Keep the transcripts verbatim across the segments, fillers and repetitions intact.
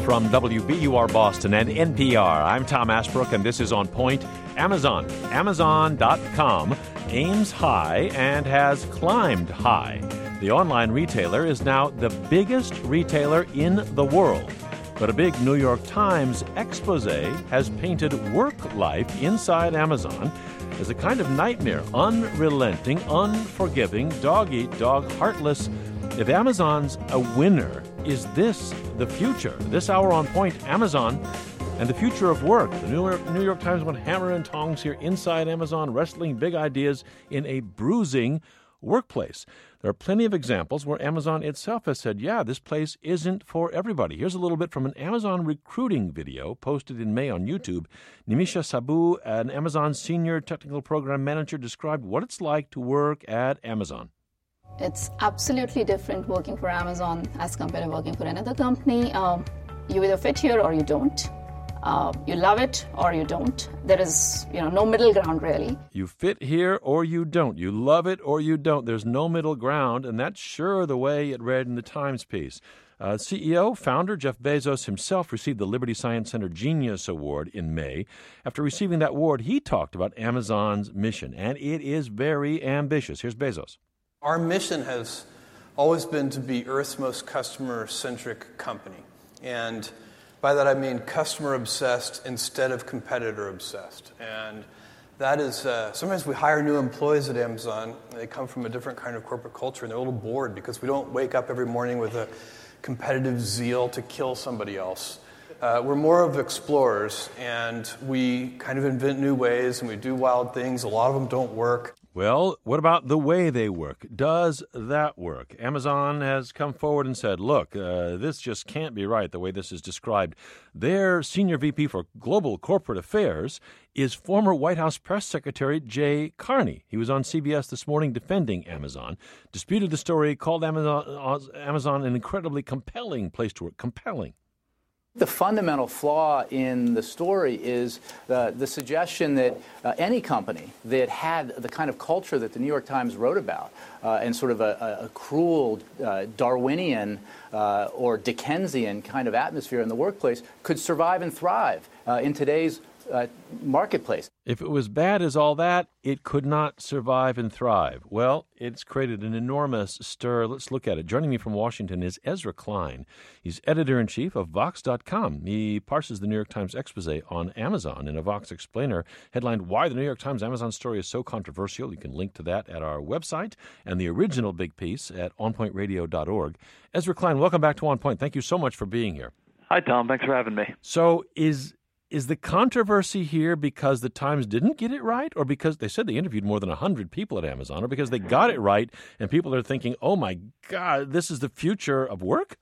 From W B U R Boston and N P R, I'm Tom Ashbrook, and this is On Point. Amazon. Amazon dot com aims high and has climbed high. The online retailer is now the biggest retailer in the world. But a big New York Times expose has painted work life inside Amazon as a kind of nightmare, unrelenting, unforgiving, dog-eat-dog, heartless. If Amazon's a winner, is this the future? This hour On Point, Amazon and the future of work. The New York, New York Times went hammer and tongs here inside Amazon, wrestling big ideas in a bruising workplace. There are plenty of examples where Amazon itself has said, yeah, this place isn't for everybody. Here's a little bit from an Amazon recruiting video posted in May on YouTube. Nimisha Sabu, an Amazon senior technical program manager, described what it's like to work at Amazon. It's absolutely different working for Amazon as compared to working for another company. Um, you either fit here or you don't. Uh, you love it or you don't. There is, you know, no middle ground, really. You fit here or you don't. You love it or you don't. There's no middle ground, and that's sure the way it read in the Times piece. Uh, C E O, founder Jeff Bezos himself received the Liberty Science Center Genius Award in May. After receiving that award, he talked about Amazon's mission, and it is very ambitious. Here's Bezos. Our mission has always been to be Earth's most customer-centric company. And by that I mean customer-obsessed instead of competitor-obsessed. And that is, uh, sometimes we hire new employees at Amazon. They come from a different kind of corporate culture, and they're a little bored because we don't wake up every morning with a competitive zeal to kill somebody else. Uh, we're more of explorers, and we kind of invent new ways, and we do wild things. A lot of them don't work. Well, what about the way they work? Does that work? Amazon has come forward and said, look, uh, this just can't be right the way this is described. Their senior V P for Global Corporate Affairs is former White House Press Secretary Jay Carney. He was on C B S this morning defending Amazon, disputed the story, called Amazon, Amazon an incredibly compelling place to work. Compelling. The fundamental flaw in the story is uh, the suggestion that uh, any company that had the kind of culture that the New York Times wrote about uh, and sort of a, a, a cruel uh, Darwinian uh, or Dickensian kind of atmosphere in the workplace could survive and thrive uh, in today's uh, marketplace. If it was bad as all that, it could not survive and thrive. Well, it's created an enormous stir. Let's look at it. Joining me from Washington is Ezra Klein. He's editor-in-chief of Vox dot com. He parses the New York Times expose on Amazon in a Vox Explainer headlined, Why the New York Times Amazon Story is So Controversial. You can link to that at our website and the original big piece at on point radio dot org. Ezra Klein, welcome back to On Point. Thank you so much for being here. Hi, Tom. Thanks for having me. So is... Is the controversy here because the Times didn't get it right, or because they said they interviewed more than one hundred people at Amazon, or because they got it right and people are thinking, oh, my God, this is the future of work?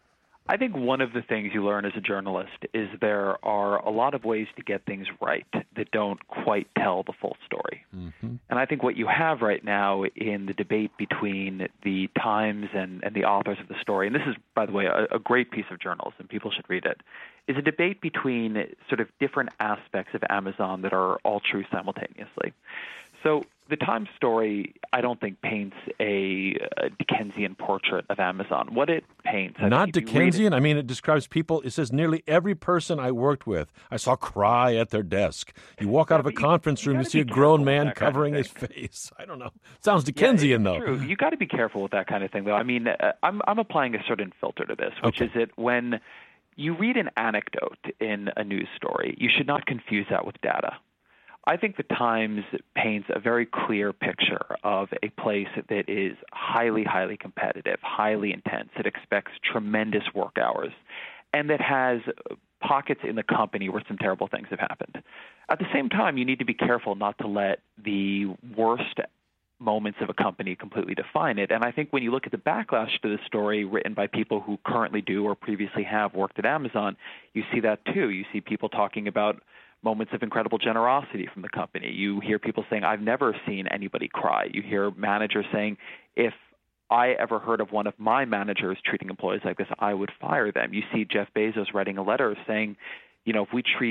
I think one of the things you learn as a journalist is there are a lot of ways to get things right that don't quite tell the full story. Mm-hmm. And I think what you have right now in the debate between the Times and, and the authors of the story, and this is, by the way, a, a great piece of journalism, people should read it, is a debate between sort of different aspects of Amazon that are all true simultaneously. So the Times story, I don't think, paints a, a Dickensian portrait of Amazon. What it paints... Not Dickensian? I mean, it describes people... It says nearly every person I worked with, I saw cry at their desk. You walk out of a conference room, you see a grown man covering his face. I don't know. Sounds Dickensian, yeah, though. True. You got to be careful with that kind of thing, though. I mean, uh, I'm, I'm applying a certain filter to this, which okay. is that when you read an anecdote in a news story, you should not confuse that with data. I think the Times paints a very clear picture of a place that is highly, highly competitive, highly intense, that expects tremendous work hours, and that has pockets in the company where some terrible things have happened. At the same time, you need to be careful not to let the worst moments of a company completely define it. And I think when you look at the backlash to the story written by people who currently do or previously have worked at Amazon, you see that too. You see people talking about moments of incredible generosity from the company. You hear people saying, I've never seen anybody cry. You hear managers saying, if I ever heard of one of my managers treating employees like this, I would fire them. You see Jeff Bezos writing a letter saying, you know, if we treat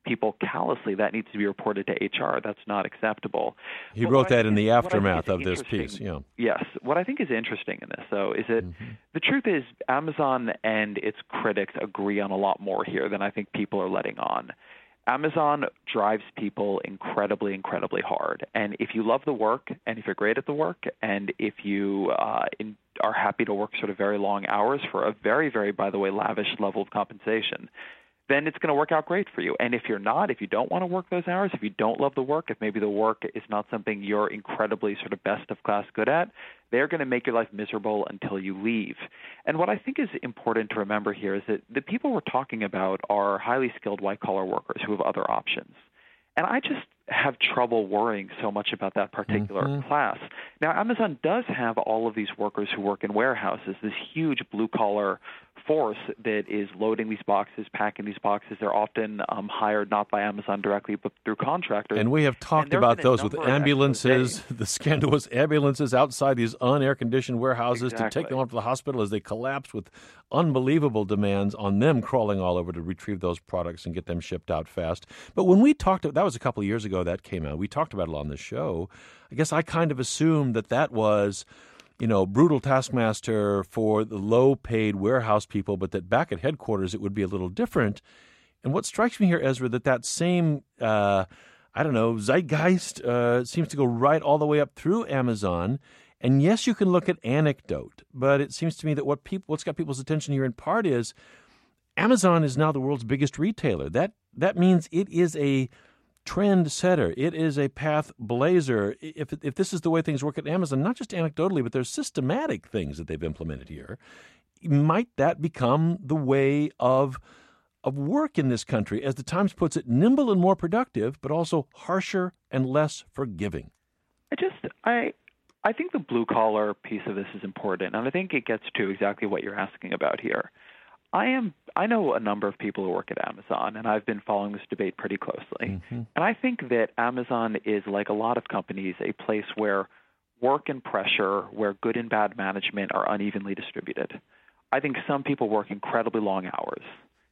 people callously, that needs to be reported to H R. That's not acceptable. He but wrote that in is, the aftermath of this piece. Yeah. Yes. What I think is interesting in this, though, is that mm-hmm. the truth is Amazon and its critics agree on a lot more here than I think people are letting on. Amazon drives people incredibly, incredibly hard. And if you love the work, and if you're great at the work, and if you uh, in, are happy to work sort of very long hours for a very, very, by the way, lavish level of compensation, then it's going to work out great for you. And if you're not, if you don't want to work those hours, if you don't love the work, if maybe the work is not something you're incredibly sort of best of class good at, they're going to make your life miserable until you leave. And what I think is important to remember here is that the people we're talking about are highly skilled white-collar workers who have other options. And I just have trouble worrying so much about that particular mm-hmm. class. Now, Amazon does have all of these workers who work in warehouses, this huge blue-collar force that is loading these boxes, packing these boxes. They're often um, hired not by Amazon directly, but through contractors. And we have talked about those with ambulances, the scandalous ambulances outside these un-air-conditioned warehouses exactly. to take them up to the hospital as they collapse with unbelievable demands on them crawling all over to retrieve those products and get them shipped out fast. But when we talked, that was a couple of years ago that came out. We talked about it on the show. I guess I kind of assumed that that was, you know, brutal taskmaster for the low-paid warehouse people, but that back at headquarters it would be a little different. And what strikes me here, Ezra, that that same, uh, I don't know, zeitgeist uh, seems to go right all the way up through Amazon. And yes, you can look at anecdote, but it seems to me that what people, what's got people's attention here in part is Amazon is now the world's biggest retailer. That that means it is a trend setter. It is a path blazer. If if this is the way things work at Amazon, not just anecdotally, but there's systematic things that they've implemented here, might that become the way of of work in this country, as the Times puts it, nimble and more productive, but also harsher and less forgiving? I just I I think the blue collar piece of this is important, and I think it gets to exactly what you're asking about here. I am. I know a number of people who work at Amazon, and I've been following this debate pretty closely. Mm-hmm. And I think that Amazon is, like a lot of companies, a place where work and pressure, where good and bad management are unevenly distributed. I think some people work incredibly long hours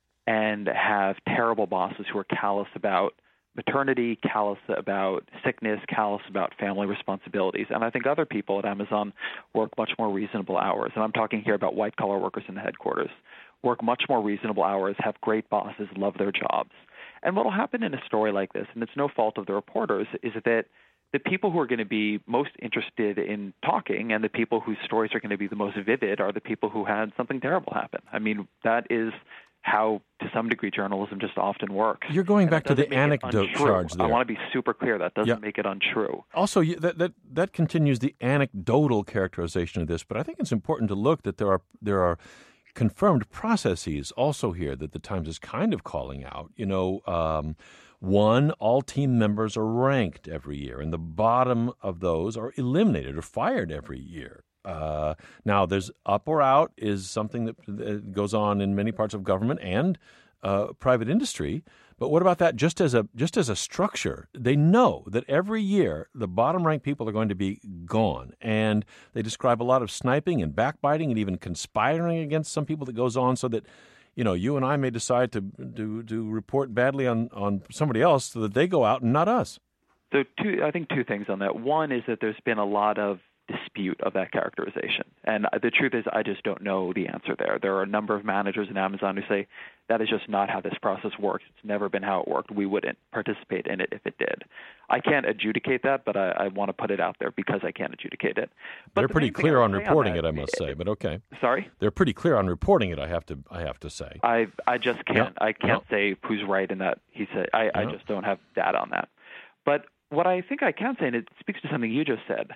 and have terrible bosses who are callous about maternity, callous about sickness, callous about family responsibilities. And I think other people at Amazon work much more reasonable hours. And I'm talking here about white-collar workers in the headquarters. Work much more reasonable hours, have great bosses, love their jobs. And what will happen in a story like this, and it's no fault of the reporters, is that the people who are going to be most interested in talking and the people whose stories are going to be the most vivid are the people who had something terrible happen. I mean, that is how, to some degree, journalism just often works. You're going back to the anecdote charge there. I want to be super clear. That doesn't yeah. make it untrue. Also, that, that that continues the anecdotal characterization of this, but I think it's important to look that there are there are confirmed processes also here that the Times is kind of calling out. You know, um, one, all team members are ranked every year, and the bottom of those are eliminated or fired every year. Uh, now, there's up or out is something that uh, goes on in many parts of government and uh, private industry. But what about that just as a just as a structure? They know that every year the bottom-ranked people are going to be gone, and they describe a lot of sniping and backbiting and even conspiring against some people that goes on so that, you know, you and I may decide to to, to report badly on, on somebody else so that they go out and not us. So two, I think two things on that. One is that there's been a lot of dispute of that characterization. And the truth is, I just don't know the answer there. There are a number of managers in Amazon who say that is just not how this process works. It's never been how it worked. We wouldn't participate in it if it did. I can't adjudicate that, but I, I want to put it out there because I can't adjudicate it. But They're the pretty clear on reporting on that, it, I must say, but okay. Sorry? They're pretty clear on reporting it, I have to I have to say. I I just can't no, I can't no. say who's right in that. He said I, no. I just don't have data on that. But what I think I can say, and it speaks to something you just said,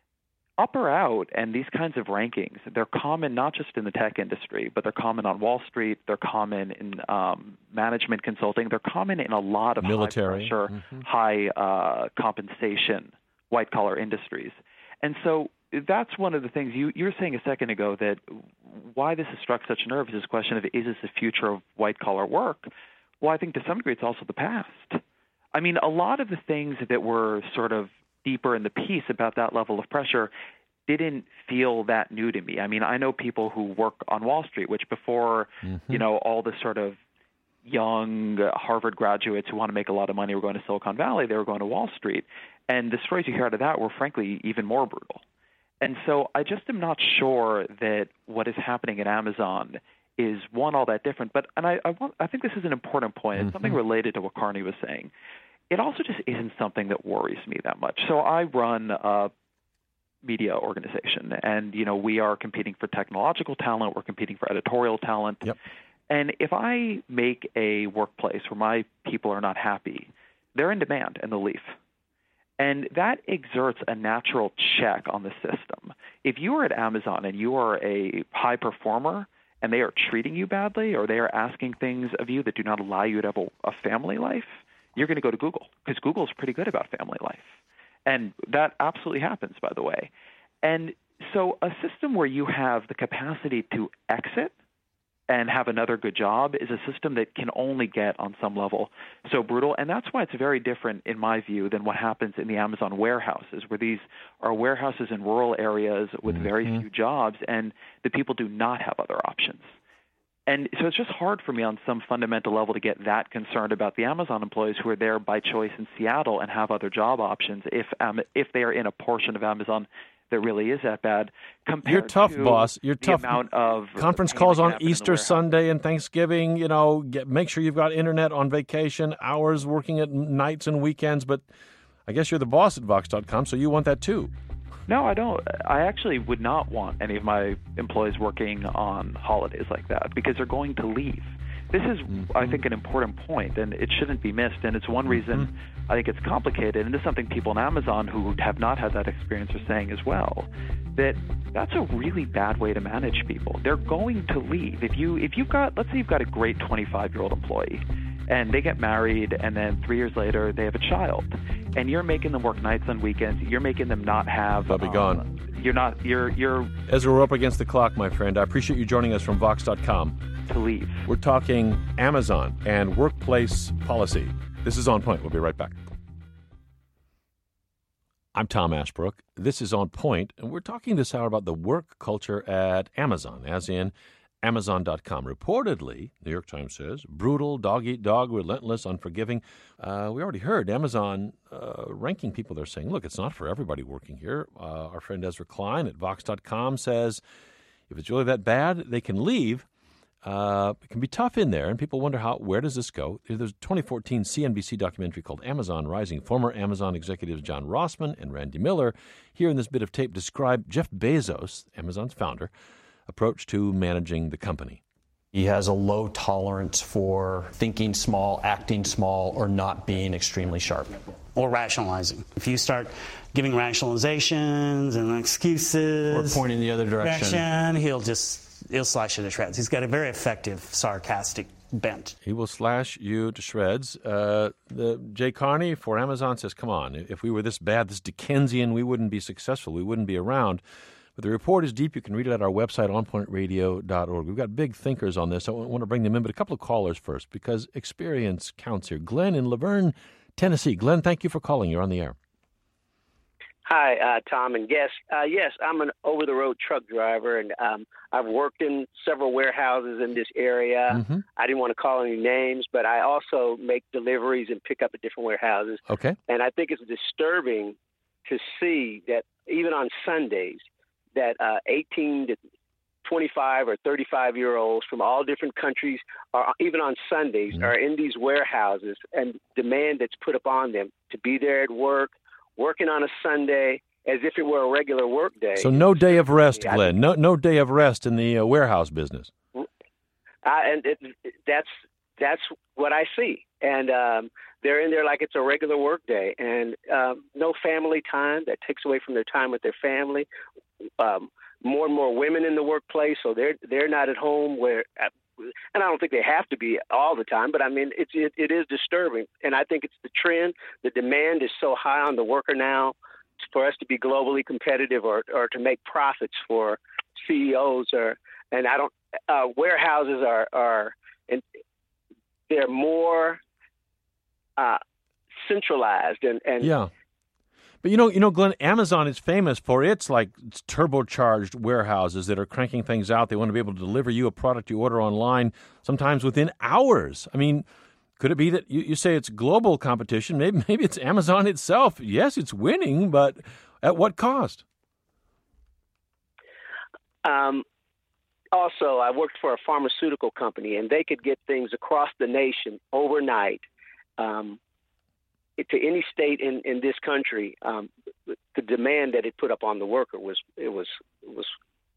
up or out and these kinds of rankings, they're common not just in the tech industry, but they're common on Wall Street. They're common in um, management consulting. They're common in a lot of military, high-pressure, mm-hmm. high uh, compensation, white-collar industries. And so that's one of the things you, you were saying a second ago, that why this has struck such nerves is this question of, is this the future of white-collar work? Well, I think to some degree it's also the past. I mean, a lot of the things that were sort of deeper in the piece about that level of pressure didn't feel that new to me. I mean, I know people who work on Wall Street, which before, mm-hmm. you know, all the sort of young Harvard graduates who want to make a lot of money were going to Silicon Valley. They were going to Wall Street. And the stories you hear out of that were, frankly, even more brutal. And so I just am not sure that what is happening at Amazon is, one, all that different. But and I I, want, I think this is an important point. It's mm-hmm. something related to what Carney was saying. It also just isn't something that worries me that much. So I run a media organization, and you know we are competing for technological talent. We're competing for editorial talent. Yep. And if I make a workplace where my people are not happy, they're in demand and they'll leave. And that exerts a natural check on the system. If you are at Amazon and you are a high performer and they are treating you badly, or they are asking things of you that do not allow you to have a, a family life, you're going to go to Google, because Google is pretty good about family life. And that absolutely happens, by the way. And so a system where you have the capacity to exit and have another good job is a system that can only get, on some level, so brutal. And that's why it's very different, in my view, than what happens in the Amazon warehouses, where these are warehouses in rural areas with mm-hmm. very few jobs, and the people do not have other options. And so it's just hard for me on some fundamental level to get that concerned about the Amazon employees who are there by choice in Seattle and have other job options if um, if they are in a portion of Amazon that really is that bad. You're tough, to boss. You're the tough. Amount of conference calls on Easter Sunday and Thanksgiving. You know, get, make sure you've got internet on vacation, hours working at nights and weekends. But I guess you're the boss at Vox dot com, so you want that too. No, I don't. I actually would not want any of my employees working on holidays like that, because they're going to leave. This is, mm-hmm. I think, an important point, and it shouldn't be missed. And it's one reason mm-hmm. I think it's complicated, and it's something people in Amazon who have not had that experience are saying as well, that that's a really bad way to manage people. They're going to leave. If you if you've got, let's say you've got a great twenty-five-year-old employee, and they get married, and then three years later they have a child, and you're making them work nights and weekends. You're making them not have. They'll be um, gone. You're not. You're. You're. Ezra, we're up against the clock, my friend. I appreciate you joining us from Vox dot com. To leave. We're talking Amazon and workplace policy. This is On Point. We'll be right back. I'm Tom Ashbrook. This is On Point, and we're talking this hour about the work culture at Amazon, as in Amazon dot com. Reportedly, New York Times says, brutal, dog-eat-dog, relentless, unforgiving. Uh, we already heard Amazon uh, ranking people. They're saying, look, it's not for everybody working here. Uh, our friend Ezra Klein at Vox dot com says, if it's really that bad, they can leave. Uh, it can be tough in there, and people wonder, how. where does this go? There's a twenty fourteen C N B C documentary called Amazon Rising. Former Amazon executives John Rossman and Randy Miller, here in this bit of tape, describe Jeff Bezos, Amazon's founder, approach to managing the company. He has a low tolerance for thinking small, acting small, or not being extremely sharp. Or rationalizing. If you start giving rationalizations and excuses, or pointing the other direction, direction he'll just he'll slash you to shreds. He's got a very effective, sarcastic bent. He will slash you to shreds. Uh, the Jay Carney for Amazon says, come on, if we were this bad, this Dickensian, we wouldn't be successful. We wouldn't be around. But the report is deep. You can read it at our website, on point radio dot org. We've got big thinkers on this. I want to bring them in, but a couple of callers first, because experience counts here. Glenn in Laverne, Tennessee. Glenn, thank you for calling. You're on the air. Hi, uh, Tom and guests. Uh, yes, I'm an over-the-road truck driver, and um, I've worked in several warehouses in this area. Mm-hmm. I didn't want to call any names, but I also make deliveries and pick up at different warehouses. Okay. And I think it's disturbing to see that even on Sundays, that uh, eighteen to twenty-five or thirty-five-year-olds from all different countries, are even on Sundays, mm-hmm. are in these warehouses, and demand that's put upon them to be there at work, working on a Sunday as if it were a regular work day. So no day of rest, Glenn. No no day of rest in the uh, warehouse business. Uh, and it, that's that's what I see. And um, they're in there like it's a regular work day, and um, no family time. That takes away from their time with their family. Um, more and more women in the workplace, so they're they're not at home where. And I don't think they have to be all the time, but I mean, it's, it, it is disturbing. And I think it's the trend. The demand is so high on the worker now for us to be globally competitive, or, or to make profits for C E Os. Or, and I don't, uh, warehouses are, are and they're more uh, centralized. And, and yeah. But you know, you know, Glenn, Amazon is famous for its like its turbocharged warehouses that are cranking things out. They want to be able to deliver you a product you order online, sometimes within hours. I mean, could it be that you, you say it's global competition? Maybe maybe it's Amazon itself. Yes, it's winning, but at what cost? Um, also, I worked for a pharmaceutical company, and they could get things across the nation overnight. Um, to any state in, in this country, um, the demand that it put up on the worker was it was it was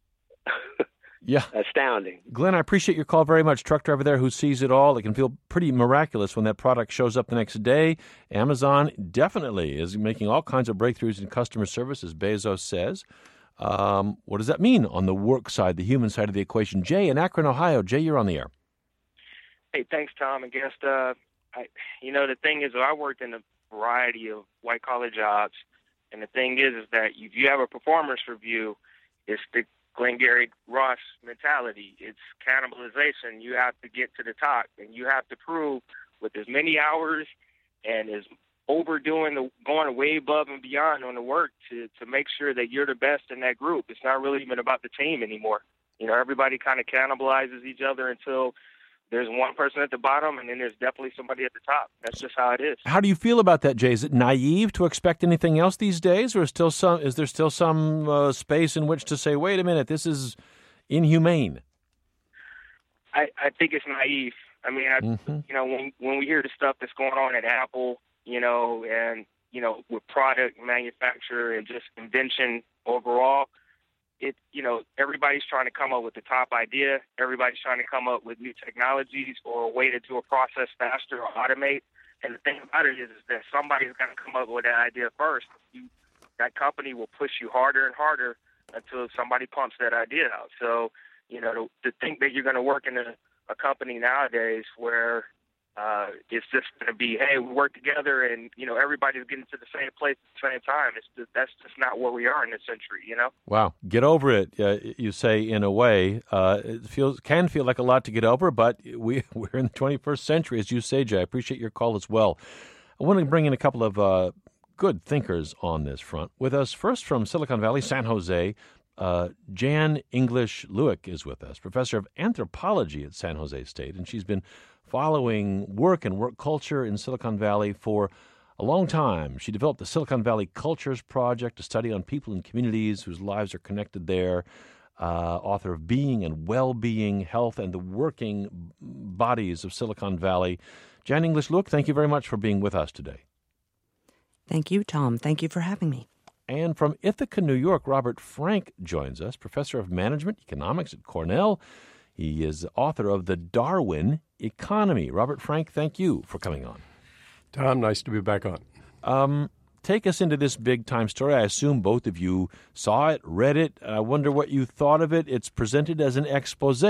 yeah astounding. Glenn, I appreciate your call very much. Truck driver there who sees it all. It can feel pretty miraculous when that product shows up the next day. Amazon definitely is making all kinds of breakthroughs in customer service, as Bezos says. Um, what does that mean on the work side, the human side of the equation? Jay in Akron, Ohio. Jay, you're on the air. Hey, thanks, Tom and guest. Uh, I, you know, the thing is, I worked in a variety of white-collar jobs, and the thing is, is that if you have a performance review, it's the Glengarry Ross mentality. It's cannibalization. You have to get to the top, and you have to prove with as many hours and as overdoing the going way above and beyond on the work to to make sure that you're the best in that group. It's not really even about the team anymore. You know, everybody kind of cannibalizes each other until there's one person at the bottom, and then there's definitely somebody at the top. That's just how it is. How do you feel about that, Jay? Is it naive to expect anything else these days, or is still some? Is there still some uh, space in which to say, "Wait a minute, this is inhumane"? I, I think it's naive. I mean, I, mm-hmm. you know, when when we hear the stuff that's going on at Apple, you know, and you know, with product manufacture and just invention overall. It, you know, everybody's trying to come up with the top idea. Everybody's trying to come up with new technologies or a way to do a process faster or automate. And the thing about it is, is that somebody's going to come up with that idea first. You, that company will push you harder and harder until somebody pumps that idea out. So, you know, to, to think that you're going to work in a, a company nowadays where uh, it's just going to be, hey, we work together and, you know, everybody's getting to the same place at the same time. It's just, that's just not where we are in this century, you know? Wow. Get over it, uh, you say, in a way. Uh, it feels can feel like a lot to get over, but we, we're in the twenty-first century, as you say, Jay. I appreciate your call as well. I want to bring in a couple of uh, good thinkers on this front. With us first from Silicon Valley, San Jose, uh, Jan English Lewick is with us, professor of anthropology at San Jose State, and she's been following work and work culture in Silicon Valley for a long time. She developed the Silicon Valley Cultures Project, a study on people and communities whose lives are connected there, uh, author of Being and Well-Being, Health, and the Working Bodies of Silicon Valley. Jan English Lewick, thank you very much for being with us today. Thank you, Tom. Thank you for having me. And from Ithaca, New York, Robert Frank joins us, professor of management economics at Cornell. He is author of The Darwin Economy. Robert Frank, thank you for coming on. Tom, nice to be back on. Um, take us into this big-time story. I assume both of you saw it, read it. I wonder what you thought of it. It's presented as an expose.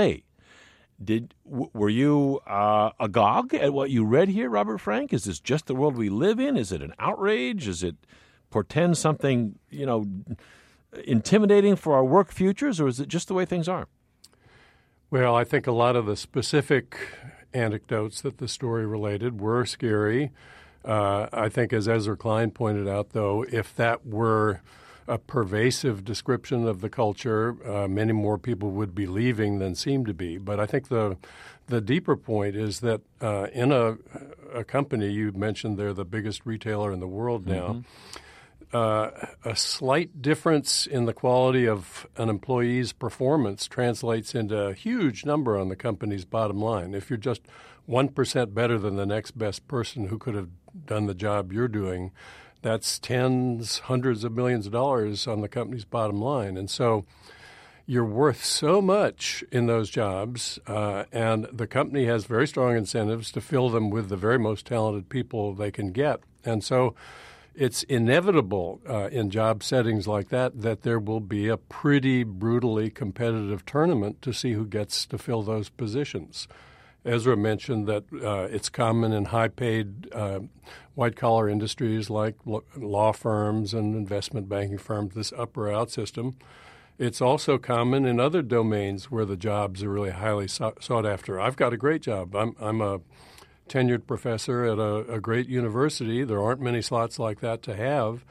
Did w- Were you uh, agog at what you read here, Robert Frank? Is this just the world we live in? Is it an outrage? Does it portend something, you know, intimidating for our work futures, or is it just the way things are? Well, I think a lot of the specific anecdotes that the story related were scary. Uh, I think, as Ezra Klein pointed out, though, if that were a pervasive description of the culture, uh, many more people would be leaving than seem to be. But I think the the deeper point is that uh, in a, a company, you mentioned they're the biggest retailer in the world now, mm-hmm. Uh, a slight difference in the quality of an employee's performance translates into a huge number on the company's bottom line. If you're just one percent better than the next best person who could have done the job you're doing, that's tens, hundreds of millions of dollars on the company's bottom line. And so you're worth so much in those jobs, uh, and the company has very strong incentives to fill them with the very most talented people they can get. And so it's inevitable uh, in job settings like that that there will be a pretty brutally competitive tournament to see who gets to fill those positions. Ezra mentioned that uh, it's common in high-paid uh, white-collar industries like law firms and investment banking firms, this up-or-out system. It's also common in other domains where the jobs are really highly so- sought after. I've got a great job. I'm, I'm a tenured professor at a, a great university. There aren't many slots like that to have.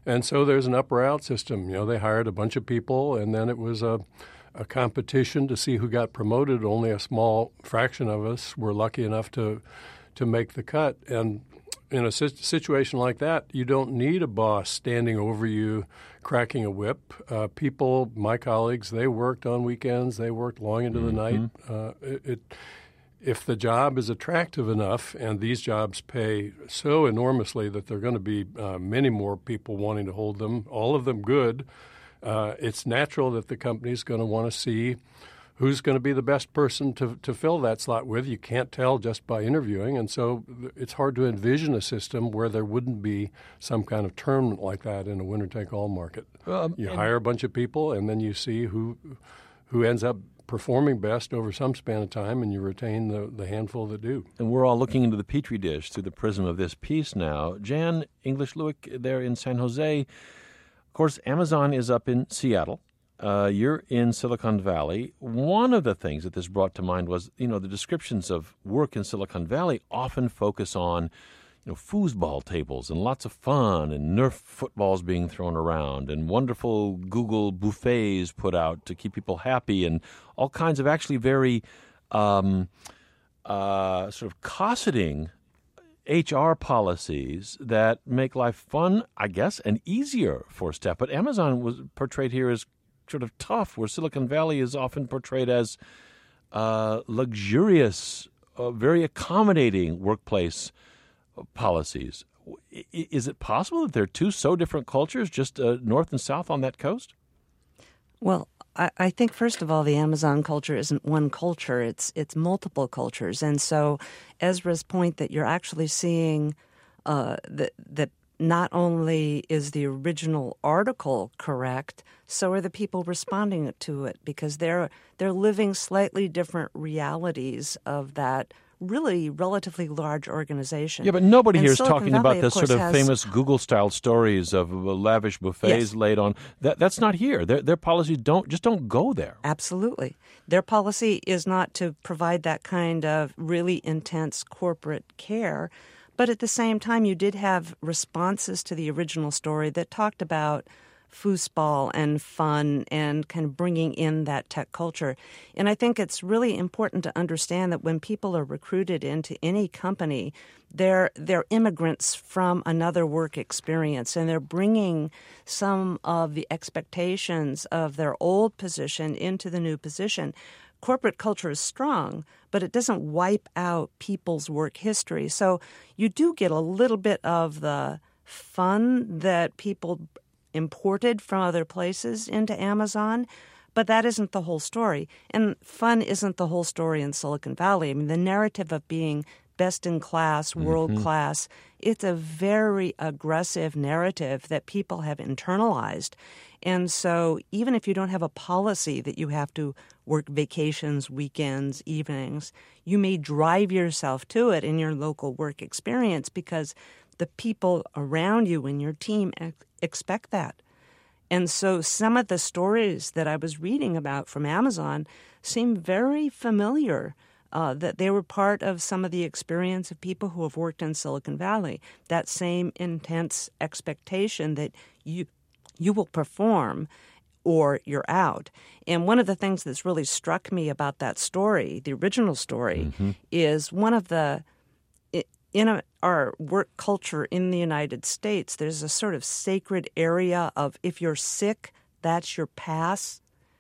And so there's an up-or-out system. You know, they hired a bunch of people, and then it was a, a competition to see who got promoted. Only a small fraction of us were lucky enough to to make the cut. And in a situation like that, you don't need a boss standing over you, cracking a whip. Uh, people, my colleagues, they worked on weekends. They worked long into mm-hmm. the night. Uh, it, it, if the job is attractive enough, and these jobs pay so enormously that there are going to be uh, many more people wanting to hold them, all of them good, uh, it's natural that the company's going to want to see who's going to be the best person to, to fill that slot with. You can't tell just by interviewing, and so it's hard to envision a system where there wouldn't be some kind of tournament like that in a winner-take-all market. Um, you hire a bunch of people, and then you see who who ends up performing best over some span of time, and you retain the, the handful that do. And we're all looking into the Petri dish through the prism of this piece now. Jan English-Lewick there in San Jose. Of course, Amazon is up in Seattle. Uh, you're in Silicon Valley. One of the things that this brought to mind was, you know, the descriptions of work in Silicon Valley often focus on, you know, foosball tables and lots of fun and Nerf footballs being thrown around and wonderful Google buffets put out to keep people happy and all kinds of actually very um, uh, sort of cosseting H R policies that make life fun, I guess, and easier for staff. But Amazon was portrayed here as sort of tough, where Silicon Valley is often portrayed as uh, luxurious, uh, very accommodating workplace policies. I- is it possible that there are two so different cultures, just uh, north and south on that coast? Well, I, I think, first of all, the Amazon culture isn't one culture. It's it's multiple cultures. And so Ezra's point that you're actually seeing uh, that that not only is the original article correct, so are the people responding to it, because they're they're living slightly different realities of that really relatively large organization. Yeah, but nobody and here is Silicon talking Valley, about the sort of has, famous Google-style stories of uh, lavish buffets yes. laid on. That, that's not here. Their, their policies don't just don't go there. Absolutely. Their policy is not to provide that kind of really intense corporate care. But at the same time, you did have responses to the original story that talked about foosball and fun and kind of bringing in that tech culture. And I think it's really important to understand that when people are recruited into any company, they're they're immigrants from another work experience, and they're bringing some of the expectations of their old position into the new position. Corporate culture is strong, but it doesn't wipe out people's work history. So you do get a little bit of the fun that people imported from other places into Amazon, but that isn't the whole story. And fun isn't the whole story in Silicon Valley. I mean, the narrative of being best in class, world mm-hmm. class, it's a very aggressive narrative that people have internalized. And so even if you don't have a policy that you have to work vacations, weekends, evenings, you may drive yourself to it in your local work experience because the people around you and your team ex- expect that. And so some of the stories that I was reading about from Amazon seem very familiar, uh, that they were part of some of the experience of people who have worked in Silicon Valley, that same intense expectation that you you will perform or you're out. And one of the things that's really struck me about that story, the original story, mm-hmm. is one of the in a, our work culture in the United States, there's a sort of sacred area of if you're sick, that's your pass.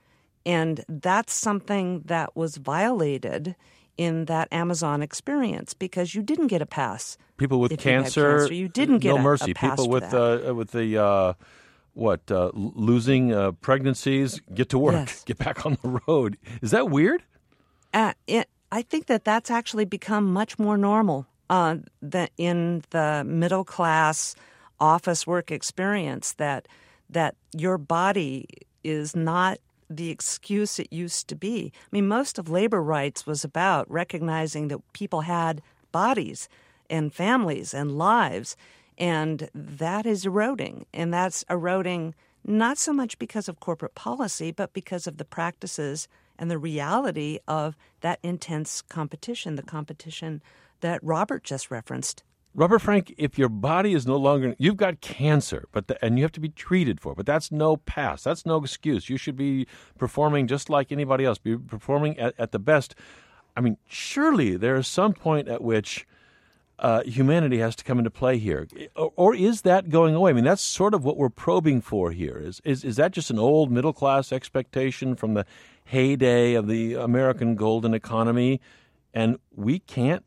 And that's something that was violated in that Amazon experience because you didn't get a pass. People with if cancer, you, had cancer, you didn't get no a, mercy. a pass People with that. uh, with the uh, what uh, losing uh, pregnancies, get to work, yes. get back on the road. Is that weird? Uh, it, I think that that's actually become much more normal. Uh, the, in the middle class office work experience, that that your body is not the excuse it used to be. I mean, most of labor rights was about recognizing that people had bodies and families and lives, and that is eroding. And that's eroding not so much because of corporate policy, but because of the practices and the reality of that intense competition, the competition that Robert just referenced. Rubber Frank, if your body is no longer, you've got cancer, but the, and you have to be treated for it, but that's no pass. That's no excuse. You should be performing just like anybody else, be performing at, at the best. I mean, surely there is some point at which uh, humanity has to come into play here. Or, or is that going away? I mean, that's sort of what we're probing for here. Is, is, is that just an old middle-class expectation from the heyday of the American golden economy, and we can't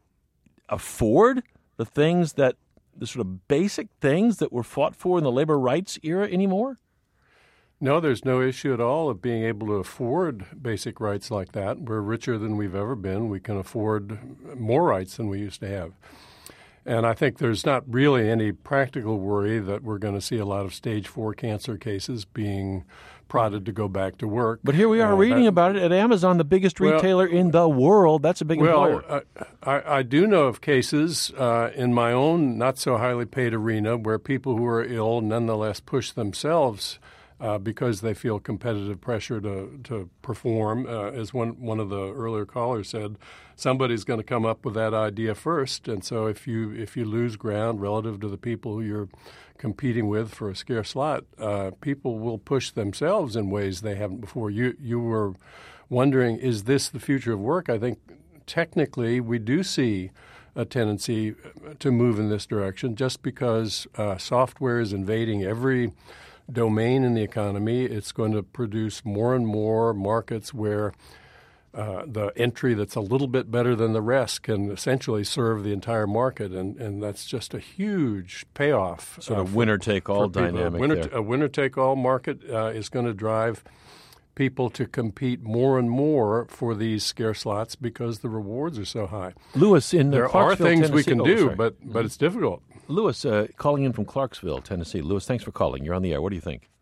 afford the things that, the sort of basic things that were fought for in the labor rights era anymore? No, there's no issue at all of being able to afford basic rights like that. We're richer than we've ever been. We can afford more rights than we used to have. And I think there's not really any practical worry that we're going to see a lot of stage four cancer cases being prodded to go back to work. But here we are uh, reading that, about it at Amazon, the biggest retailer well, in the world. That's a big well, employer. Uh, I, I do know of cases uh, in my own not so highly paid arena where people who are ill nonetheless push themselves uh, because they feel competitive pressure to, to perform. Uh, as one, one of the earlier callers said, somebody's going to come up with that idea first. And so if you if you lose ground relative to the people who you're competing with for a scarce slot, uh, people will push themselves in ways they haven't before. You you were wondering, is this the future of work? I think technically we do see a tendency to move in this direction just because uh, software is invading every domain in the economy. It's going to produce more and more markets where Uh, the entry that's a little bit better than the rest can essentially serve the entire market, and, and that's just a huge payoff. Sort of uh, winner-take-all dynamic a winner, there. A winner-take-all market uh, is going to drive people to compete more and more for these scarce slots because the rewards are so high. Lewis in There Clarksville, are things Tennessee. we can oh, do, sorry. but, but it's difficult. Lewis, uh, calling in from Clarksville, Tennessee. Lewis, thanks for calling. You're on the air. What do you think?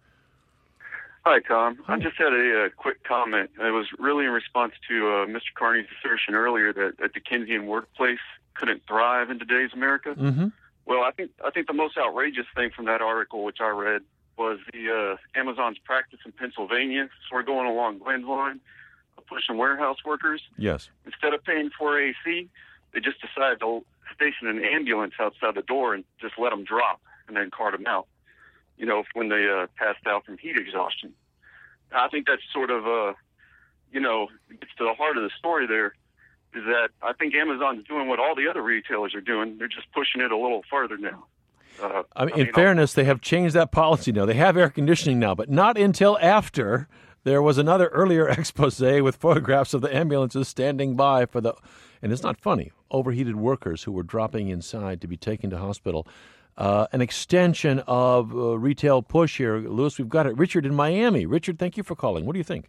Hi, Tom. Hi. I just had a, a quick comment. It was really in response to uh, Mister Carney's assertion earlier that a Dickensian workplace couldn't thrive in today's America. Mm-hmm. Well, I think I think the most outrageous thing from that article, which I read, was the uh, Amazon's practice in Pennsylvania. So we're going along Glenn's line of pushing warehouse workers. Yes. Instead of paying for A C, they just decided to station an ambulance outside the door and just let them drop and then cart them out. You know, when they uh, passed out from heat exhaustion. I think that's sort of, uh, you know, gets to the heart of the story there, is that I think Amazon's doing what all the other retailers are doing. They're just pushing it a little further now. Uh, I mean, I in mean, fairness, they have changed that policy now. They have air conditioning now, but not until after there was another earlier expose with photographs of the ambulances standing by for the, and it's not funny, overheated workers who were dropping inside to be taken to hospital. Uh, an extension of uh, retail push here. Lewis, we've got it. Richard in Miami. Richard, thank you for calling. What do you think?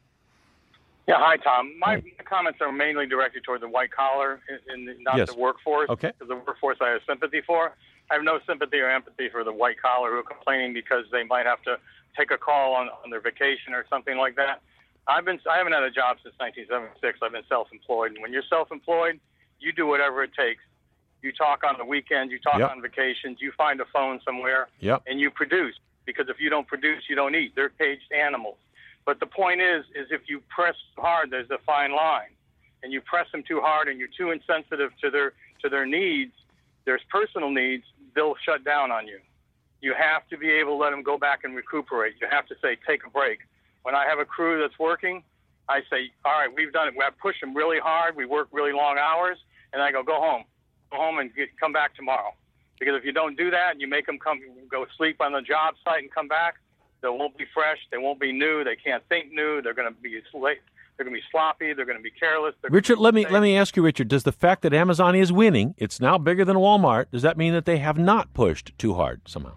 Yeah, hi, Tom. My, Hi. my comments are mainly directed toward the white collar and, and not Yes. the workforce. Okay. Because the workforce I have sympathy for. I have no sympathy or empathy for the white collar who are complaining because they might have to take a call on, on their vacation or something like that. I've been I haven't had a job since nineteen seventy-six. I've been self-employed. And when you're self-employed, you do whatever it takes. You talk on the weekends, you talk Yep. on vacations, you find a phone somewhere, Yep. and you produce. Because if you don't produce, you don't eat. They're caged animals. But the point is, is if you press hard, there's a fine line. And you press them too hard and you're too insensitive to their to their needs, their personal needs, they'll shut down on you. You have to be able to let them go back and recuperate. You have to say, take a break. When I have a crew that's working, I say, all right, we've done it. I push them really hard. We work really long hours. And I go, go home. Go home and get, come back tomorrow. Because if you don't do that and you make them come go sleep on the job site and come back, they won't be fresh. They won't be new. They can't think new. They're going to be late. They're going to be sloppy. They're going to be careless. Richard, let me let me ask you, Richard, does the fact that Amazon is winning, it's now bigger than Walmart, does that mean that they have not pushed too hard somehow?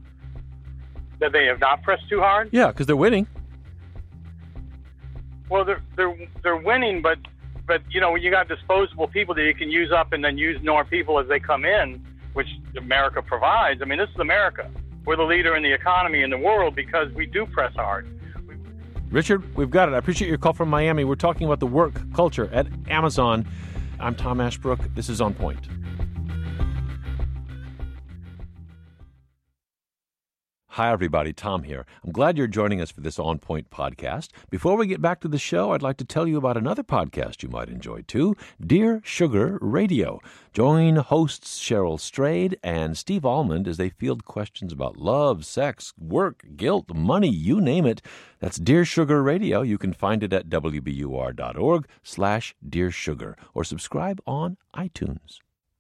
That they have not pressed too hard? Yeah, because they're winning. Well, they're they're they're winning, but but you know, when you got disposable people that you can use up and then use more people as they come in, which America provides. I mean, this is America. We're the leader in the economy in the world because we do press hard. Richard, we've got it. I appreciate your call from Miami. We're talking about the work culture at Amazon. I'm Tom Ashbrook. This is On Point. Hi, everybody. Tom here. I'm glad you're joining us for this On Point podcast. Before we get back to the show, I'd like to tell you about another podcast you might enjoy, too, Dear Sugar Radio. Join hosts Cheryl Strayed and Steve Almond as they field questions about love, sex, work, guilt, money, you name it. That's Dear Sugar Radio. You can find it at w b u r dot org slash Dear Sugar or subscribe on iTunes.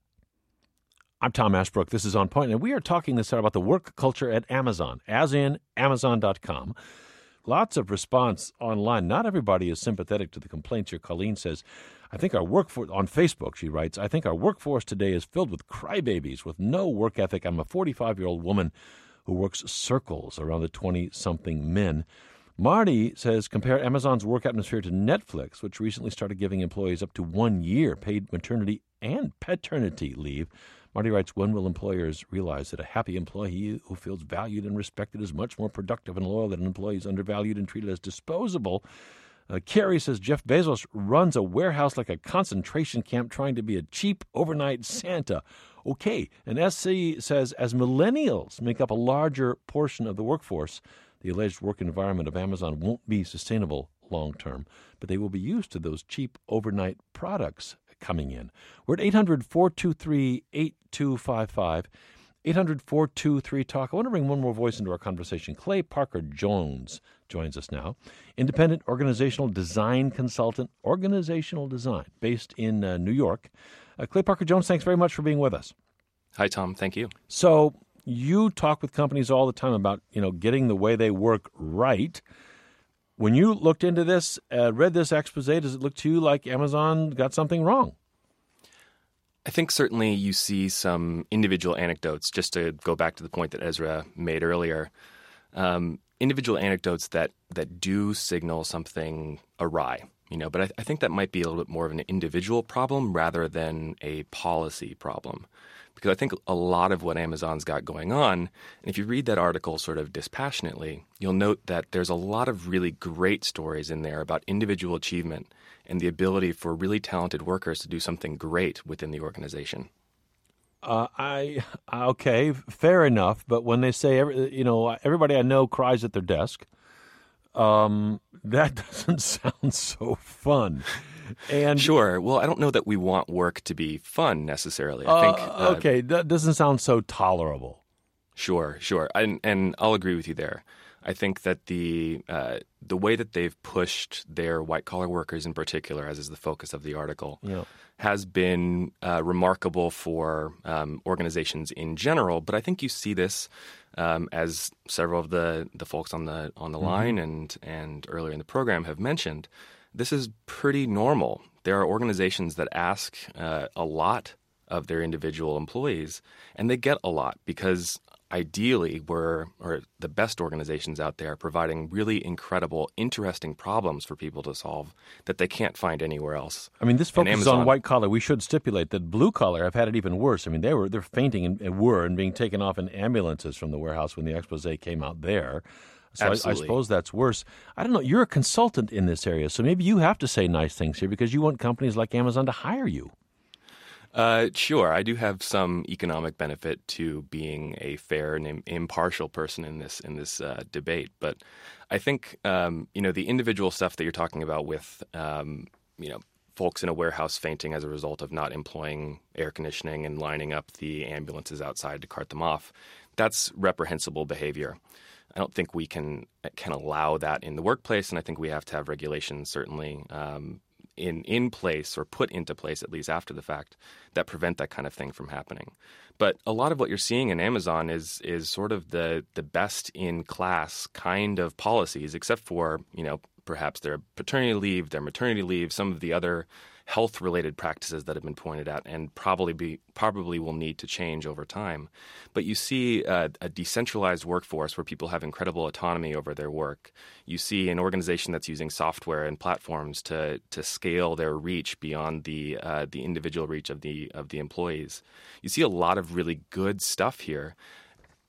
I'm Tom Ashbrook. This is On Point, and we are talking this hour about the work culture at Amazon, as in Amazon dot com. Lots of response online. Not everybody is sympathetic to the complaints here. Colleen says, I think our workforce, on Facebook, she writes, I think our workforce today is filled with crybabies with no work ethic. I'm a forty-five-year-old woman who works circles around the twenty-something men. Marty says, compare Amazon's work atmosphere to Netflix, which recently started giving employees up to one year paid maternity and paternity leave. Marty writes, when will employers realize that a happy employee who feels valued and respected is much more productive and loyal than an employee who's undervalued and treated as disposable? Uh, Carrie says, Jeff Bezos runs a warehouse like a concentration camp trying to be a cheap overnight Santa. Okay, and S C says, as millennials make up a larger portion of the workforce, the alleged work environment of Amazon won't be sustainable long term, but they will be used to those cheap overnight products coming in. We're at eight hundred, four two three, eight two five five, eight hundred, four two three, talk. I want to bring one more voice into our conversation. Clay Parker Jones joins us now. Independent organizational design consultant, organizational design, based in uh, New York. Uh, Clay Parker Jones, thanks very much for being with us. Hi, Tom. Thank you. So you talk with companies all the time about, you know, getting the way they work right. When you looked into this, uh, read this expose, does it look to you like Amazon got something wrong? I think certainly you see some individual anecdotes, just to go back to the point that Ezra made earlier, um, individual anecdotes that, that do signal something awry. You know, but I, I think that might be a little bit more of an individual problem rather than a policy problem. Because I think a lot of what Amazon's got going on, and if you read that article sort of dispassionately, you'll note that there's a lot of really great stories in there about individual achievement and the ability for really talented workers to do something great within the organization. Uh, I okay, fair enough. But when they say, every, you know, everybody I know cries at their desk, um, that doesn't sound so fun. And sure. Well, I don't know that we want work to be fun necessarily. I uh, think. Uh, okay, that doesn't sound so tolerable. Sure, sure, and and I'll agree with you there. I think that the uh, the way that they've pushed their white collar workers in particular, as is the focus of the article, yeah. has been uh, remarkable for um, organizations in general. But I think you see this um, as several of the, the folks on the on the mm-hmm. line and and earlier in the program have mentioned. This is pretty normal. There are organizations that ask uh, a lot of their individual employees, and they get a lot because ideally we're, or the best organizations out there, providing really incredible, interesting problems for people to solve that they can't find anywhere else. I mean, this focuses Amazon, on white collar. We should stipulate that blue collar have had it even worse. I mean, they were they're fainting and, and were and being taken off in ambulances from the warehouse when the expose came out there. So I, I suppose that's worse. I don't know. You're a consultant in this area, so maybe you have to say nice things here because you want companies like Amazon to hire you. Uh, sure. I do have some economic benefit to being a fair and im- impartial person in this in this uh, debate. But I think, um, you know, the individual stuff that you're talking about with, um, you know, folks in a warehouse fainting as a result of not employing air conditioning and lining up the ambulances outside to cart them off, that's reprehensible behavior. I don't think we can can allow that in the workplace, and I think we have to have regulations certainly um, in in place or put into place, at least after the fact, that prevent that kind of thing from happening. But a lot of what you're seeing in Amazon is is sort of the the best in class kind of policies, except for, you know, perhaps their paternity leave, their maternity leave, some of the other health-related practices that have been pointed out and probably be probably will need to change over time. But you see a, a decentralized workforce where people have incredible autonomy over their work. You see an organization that's using software and platforms to to scale their reach beyond the uh, the individual reach of the of the employees. You see a lot of really good stuff here.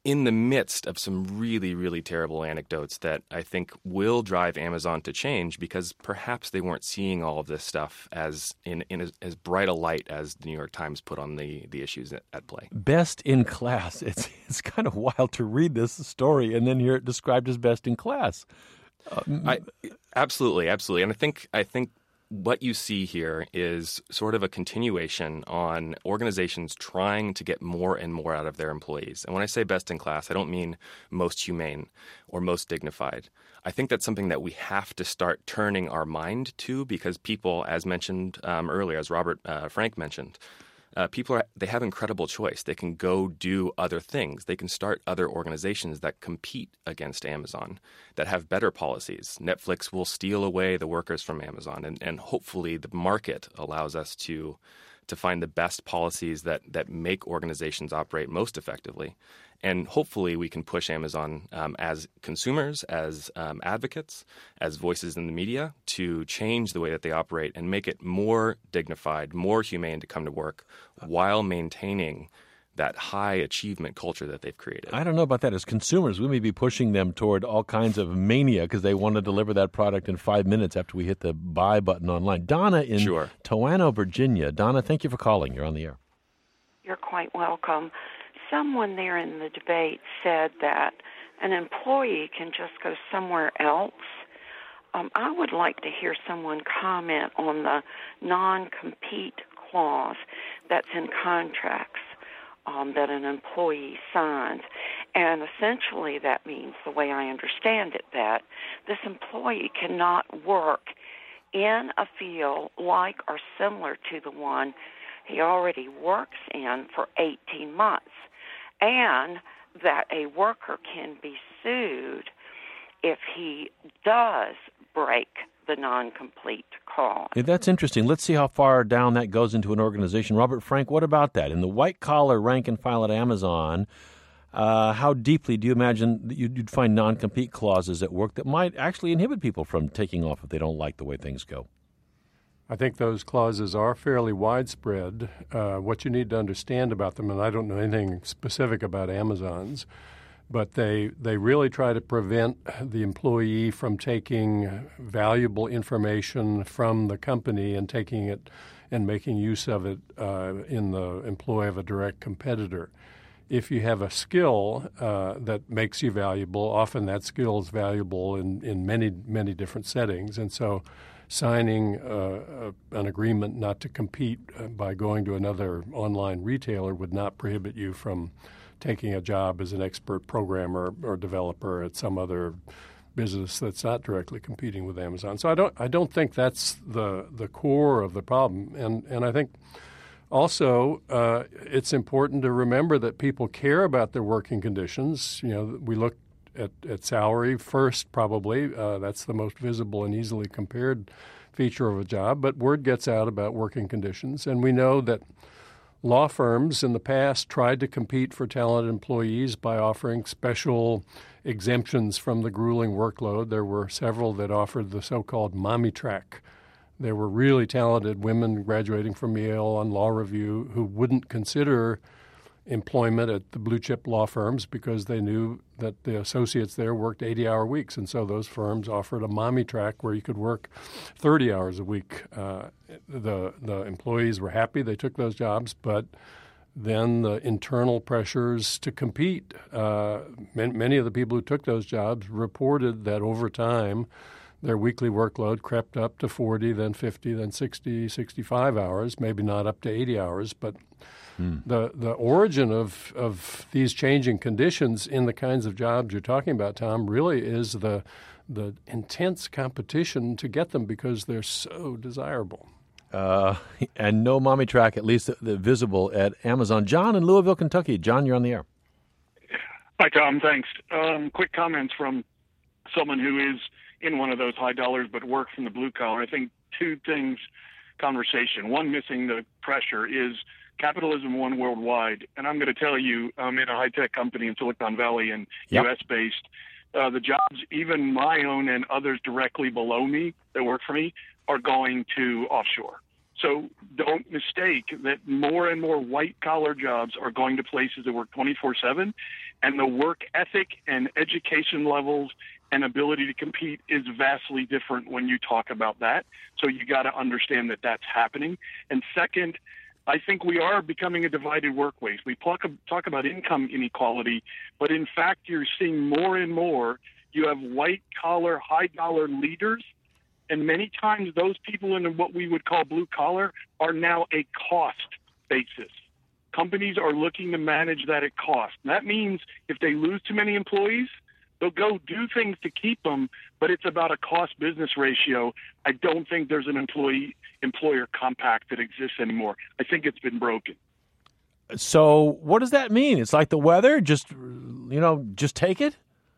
in the midst of some really, really terrible anecdotes that I think will drive Amazon to change, because perhaps they weren't seeing all of this stuff as in, in as, as bright a light as the New York Times put on the, the issues at, at play. Best in class. It's it's kind of wild to read this story and then hear it described as best in class. Um, I, absolutely, absolutely. And I think I think what you see here is sort of a continuation on organizations trying to get more and more out of their employees. And when I say best in class, I don't mean most humane or most dignified. I think that's something that we have to start turning our mind to, because people, as mentioned um, earlier, as Robert uh, Frank mentioned, Uh, people are, they have incredible choice. They can go do other things. They can start other organizations that compete against Amazon, that have better policies. Netflix will steal away the workers from Amazon, and, and hopefully the market allows us to to find the best policies that, that make organizations operate most effectively. And hopefully we can push Amazon um, as consumers, as um, advocates, as voices in the media to change the way that they operate and make it more dignified, more humane to come to work while maintaining that high achievement culture that they've created. I don't know about that. As consumers, we may be pushing them toward all kinds of mania because they want to deliver that product in five minutes after we hit the buy button online. Donna in sure. Toano, Virginia. Donna, thank you for calling. You're on the air. You're quite welcome. Someone there in the debate said that an employee can just go somewhere else. Um, I would like to hear someone comment on the non-compete clause that's in contracts um, that an employee signs. And essentially that means, the way I understand it, that this employee cannot work in a field like or similar to the one he already works in for eighteen months. And that a worker can be sued if he does break the non-complete clause. Yeah, that's interesting. Let's see how far down that goes into an organization. Robert Frank, what about that? In the white-collar rank and file at Amazon, uh, how deeply do you imagine that you'd find non-compete clauses at work that might actually inhibit people from taking off if they don't like the way things go? I think those clauses are fairly widespread. Uh, what you need to understand about them, and I don't know anything specific about Amazon's, but they they really try to prevent the employee from taking valuable information from the company and taking it and making use of it uh, in the employ of a direct competitor. If you have a skill uh, that makes you valuable, often that skill is valuable in, in many, many different settings. And so signing uh, a, an agreement not to compete uh, by going to another online retailer would not prohibit you from taking a job as an expert programmer or developer at some other business that's not directly competing with Amazon. So I don't I don't think that's the the core of the problem. And and I think also uh, it's important to remember that people care about their working conditions. You know, we look At, at salary first, probably. Uh, that's the most visible and easily compared feature of a job. But word gets out about working conditions. And we know that law firms in the past tried to compete for talented employees by offering special exemptions from the grueling workload. There were several that offered the so-called mommy track. There were really talented women graduating from Yale on law review who wouldn't consider employment at the blue-chip law firms because they knew that the associates there worked eighty-hour weeks, and so those firms offered a mommy track where you could work thirty hours a week. Uh, the the employees were happy; they took those jobs, but then the internal pressures to compete. Uh, man, many of the people who took those jobs reported that over time, their weekly workload crept up to forty, then fifty, then sixty, sixty-five hours, maybe not up to eighty hours, but Hmm. The the origin of, of these changing conditions in the kinds of jobs you're talking about, Tom, really is the the intense competition to get them because they're so desirable. Uh, and no mommy track, at least the, the visible at Amazon. John in Louisville, Kentucky. John, you're on the air. Hi, Tom. Thanks. Um, quick comments from someone who is in one of those high dollars but works in the blue collar. I think two things, conversation. One, missing the pressure is capitalism won worldwide, and I'm going to tell you, I'm in a high-tech company in Silicon Valley and yep. U S-based. Uh, the jobs, even my own and others directly below me that work for me, are going to offshore. So don't mistake that more and more white-collar jobs are going to places that work twenty-four seven, and the work ethic and education levels and ability to compete is vastly different when you talk about that. So you got to understand that that's happening. And second, I think we are becoming a divided workplace. We talk, talk about income inequality, but in fact, you're seeing more and more. You have white-collar, high-dollar leaders, and many times those people in what we would call blue-collar are now a cost basis. Companies are looking to manage that at cost. And that means if they lose too many employees, they'll go do things to keep them, but it's about a cost-business ratio. I don't think there's an employee-employer compact that exists anymore. I think it's been broken. So what does that mean? It's like the weather? Just, you know, just take it?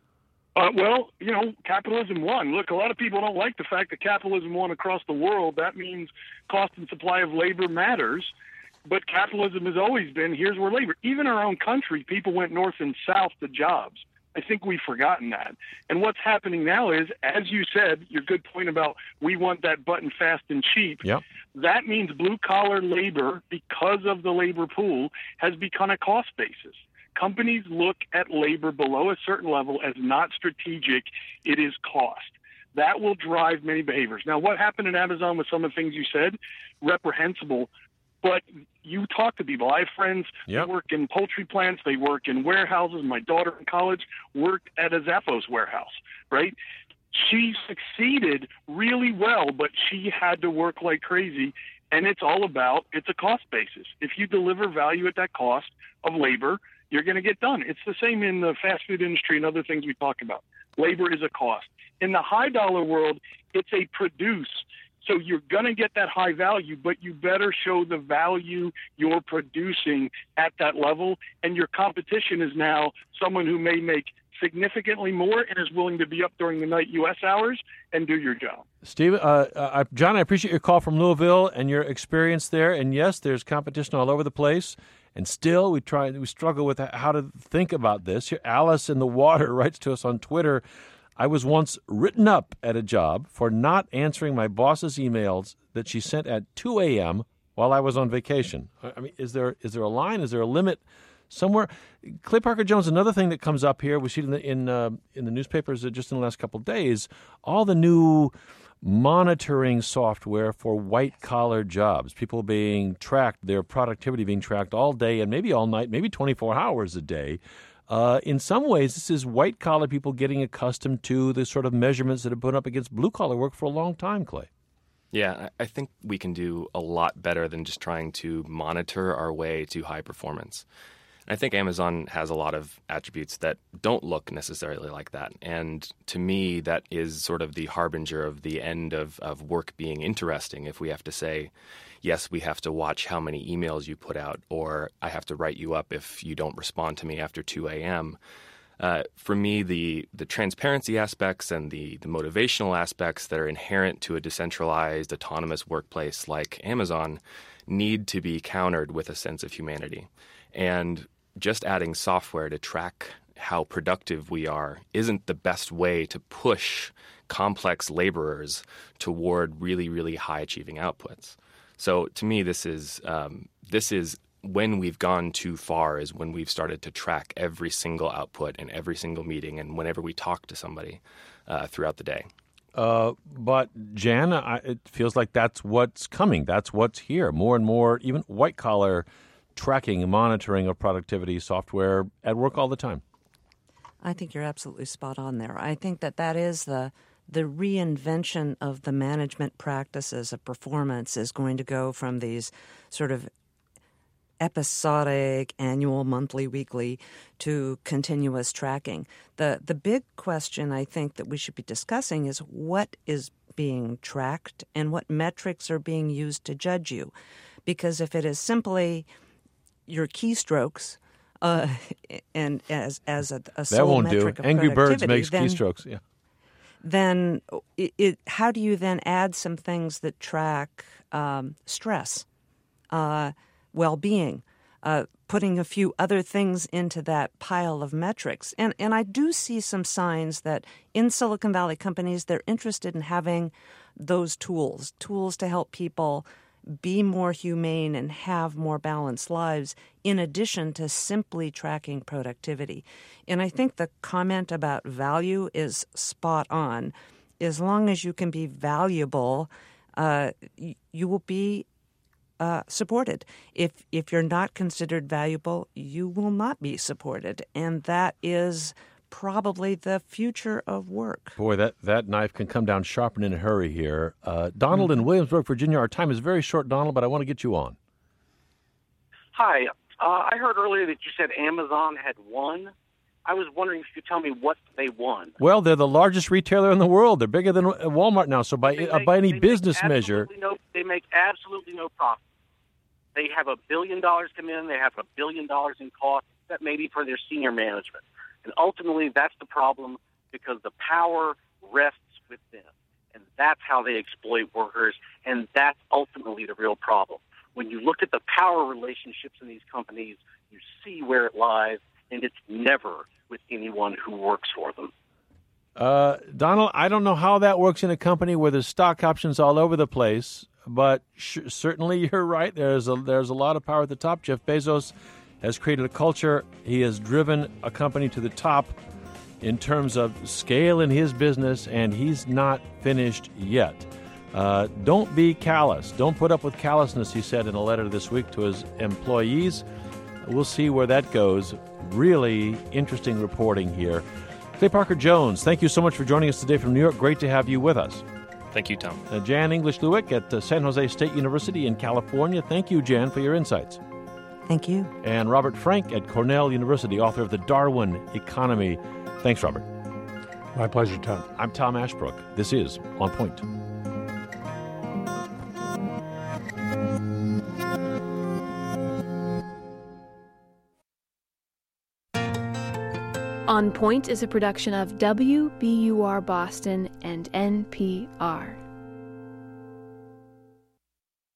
Uh, well, you know, capitalism won. Look, a lot of people don't like the fact that capitalism won across the world. That means cost and supply of labor matters. But capitalism has always been, here's where labor. Even our own country, people went north and south to jobs. I think we've forgotten that. And what's happening now is, as you said, your good point about we want that button fast and cheap. Yep. That means blue-collar labor, because of the labor pool, has become a cost basis. Companies look at labor below a certain level as not strategic. It is cost. That will drive many behaviors. Now, what happened at Amazon with some of the things you said, reprehensible. But you talk to people. I have friends yep. who work in poultry plants. They work in warehouses. My daughter in college worked at a Zappos warehouse, right? She succeeded really well, but she had to work like crazy. And it's all about, it's a cost basis. If you deliver value at that cost of labor, you're going to get done. It's the same in the fast food industry and other things we talk about. Labor is a cost. In the high dollar world, it's a produce. So you're going to get that high value, but you better show the value you're producing at that level. And your competition is now someone who may make significantly more and is willing to be up during the night U S hours and do your job. Steve, uh, uh, John, I appreciate your call from Louisville and your experience there. And yes, there's competition all over the place. And still, we try we struggle with how to think about this. Here, Alice in the Water writes to us on Twitter, I was once written up at a job for not answering my boss's emails that she sent at two a.m. while I was on vacation. I mean, is there is there a line? Is there a limit somewhere? Clay Parker Jones, another thing that comes up here, we see it in the, in, uh, in the newspapers just in the last couple of days, all the new monitoring software for white-collar jobs, people being tracked, their productivity being tracked all day and maybe all night, maybe twenty-four hours a day. Uh, in some ways, this is white-collar people getting accustomed to the sort of measurements that have been put up against blue-collar work for a long time, Clay. Yeah, I think we can do a lot better than just trying to monitor our way to high performance. I think Amazon has a lot of attributes that don't look necessarily like that. And to me, that is sort of the harbinger of the end of, of work being interesting. If we have to say, yes, we have to watch how many emails you put out, or I have to write you up if you don't respond to me after two a.m. Uh, for me, the the transparency aspects and the, the motivational aspects that are inherent to a decentralized, autonomous workplace like Amazon need to be countered with a sense of humanity. And just adding software to track how productive we are isn't the best way to push complex laborers toward really, really high-achieving outputs. So to me, this is um, this is when we've gone too far is when we've started to track every single output in every single meeting and whenever we talk to somebody uh, throughout the day. Uh, but, Jan, I, it feels like that's what's coming. That's what's here. More and more, even white-collar tracking and monitoring of productivity software at work all the time. I think you're absolutely spot on there. I think that that is the the reinvention of the management practices of performance is going to go from these sort of episodic, annual, monthly, weekly, to continuous tracking. The the big question I think that we should be discussing is what is being tracked and what metrics are being used to judge you. Because if it is simply your keystrokes, uh, and as as a, a sole that won't metric do. of Angry Birds productivity, makes then, keystrokes. Yeah. Then it, it, how do you then add some things that track um, stress, uh, well-being, uh, putting a few other things into that pile of metrics? And and I do see some signs that in Silicon Valley companies they're interested in having those tools, tools to help people be more humane and have more balanced lives in addition to simply tracking productivity. And I think the comment about value is spot on. As long as you can be valuable, uh, you will be uh, supported. If if you're not considered valuable, you will not be supported. And that is probably the future of work. Boy, that, that knife can come down sharp and in a hurry here. Uh, Donald mm-hmm. in Williamsburg, Virginia. Our time is very short, Donald, but I want to get you on. Hi. Uh, I heard earlier that you said Amazon had won. I was wondering if you could tell me what they won. Well, they're the largest retailer in the world. They're bigger than Walmart now. So by, make, uh, by any they business measure... No, they make absolutely no profit. They have a billion dollars come in. They have a billion dollars in cost. That may be for their senior management. And ultimately, that's the problem because the power rests with them. And that's how they exploit workers, and that's ultimately the real problem. When you look at the power relationships in these companies, you see where it lies, and it's never with anyone who works for them. Uh, Donald, I don't know how that works in a company where there's stock options all over the place, but sh- certainly you're right. There's a, there's a lot of power at the top. Jeff Bezos has created a culture. He has driven a company to the top in terms of scale in his business, and he's not finished yet. Uh, don't be callous. Don't put up with callousness, he said in a letter this week to his employees. We'll see where that goes. Really interesting reporting here. Clay Parker Jones, thank you so much for joining us today from New York. Great to have you with us. Thank you, Tom. Uh, Jan English-Lewick at uh, San Jose State University in California. Thank you, Jan, for your insights. Thank you. And Robert Frank at Cornell University, author of The Darwin Economy. Thanks, Robert. My pleasure, Tom. I'm Tom Ashbrook. This is On Point. On Point is a production of W B U R Boston and N P R.